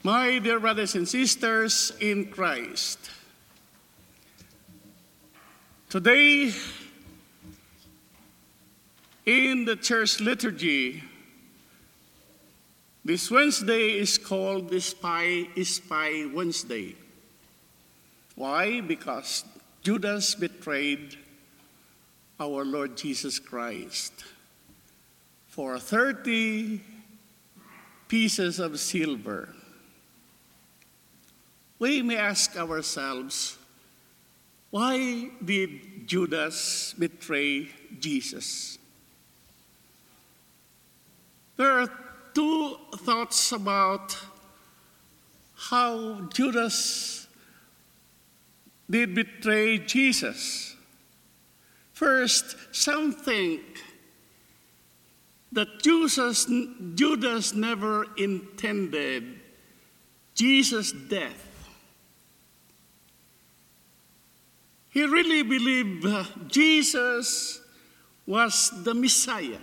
My dear brothers and sisters in Christ, today in the church liturgy, this Wednesday is called the Spy Wednesday. Why? Because Judas betrayed our Lord Jesus Christ for 30 pieces of silver. We may ask ourselves, why did Judas betray Jesus? There are two thoughts about how Judas did betray Jesus. First, some think that Judas never intended Jesus' death. He really believed Jesus was the Messiah.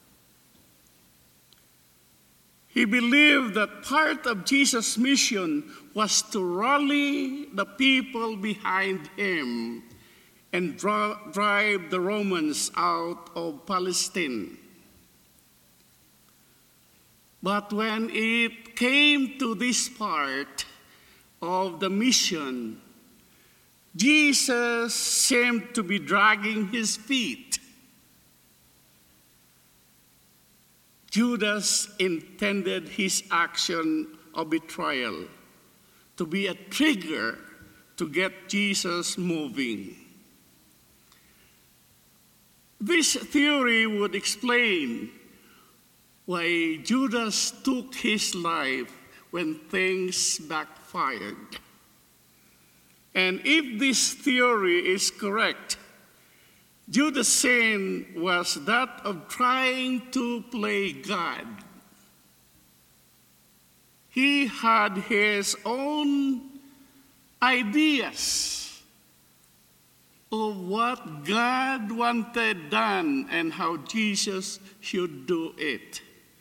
He believed that part of Jesus' mission was to rally the people behind him and drive the Romans out of Palestine. But when it came to this part of the mission, Jesus seemed to be dragging his feet. Judas intended his action of betrayal to be a trigger to get Jesus moving. This theory would explain why Judas took his life when things backfired. And if this theory is correct, Judas' sin was that of trying to play God. He had his own ideas of what God wanted done and how Jesus should do it.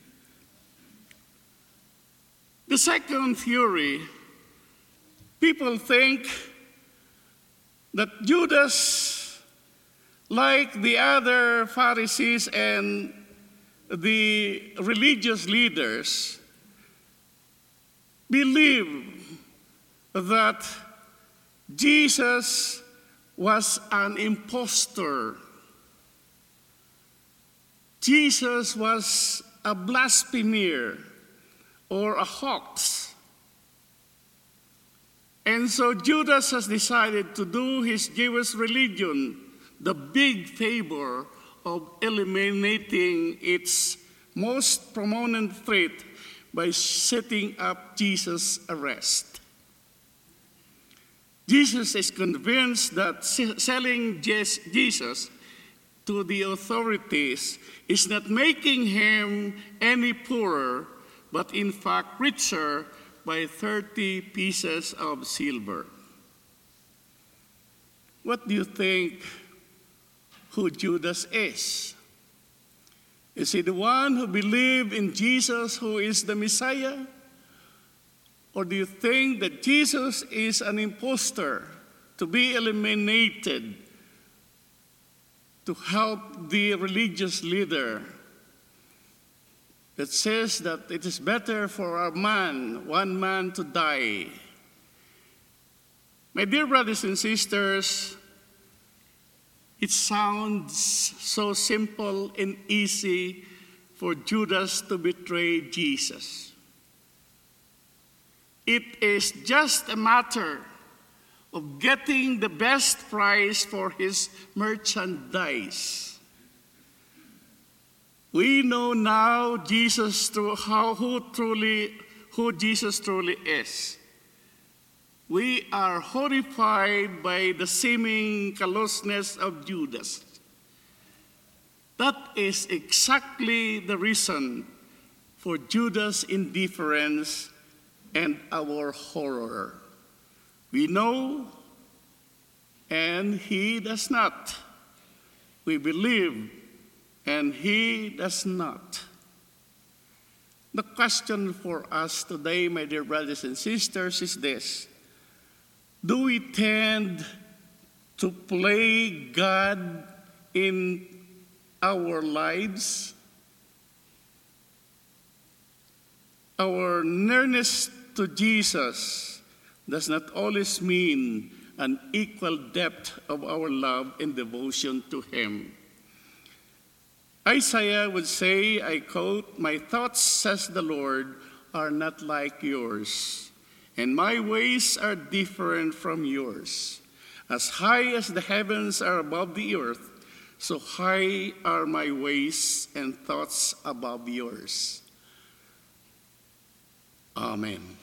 The second theory, people think that Judas, like the other Pharisees and the religious leaders, believed that Jesus was an impostor. Jesus was a blasphemer or a hoax. And so Judas has decided to do his Jewish religion the big favor of eliminating its most prominent threat by setting up Jesus' arrest. Jesus is convinced that selling Jesus to the authorities is not making him any poorer, but in fact richer by 30 pieces of silver. What do you think who Judas is? Is he the one who believed in Jesus who is the Messiah? Or do you think that Jesus is an impostor to be eliminated to help the religious leader that says that it is better for one man to die? My dear brothers and sisters, it sounds so simple and easy for Judas to betray Jesus. It is just a matter of getting the best price for his merchandise. We know now who Jesus truly is. We are horrified by the seeming callousness of Judas. That is exactly the reason for Judas' indifference and our horror. We know, and he does not. We believe, and he does not. The question for us today, my dear brothers and sisters, is this: do we tend to play God in our lives? Our nearness to Jesus does not always mean an equal depth of our love and devotion to Him. Isaiah would say, I quote, "My thoughts, says the Lord, are not like yours, and my ways are different from yours. As high as the heavens are above the earth, so high are my ways and thoughts above yours." Amen.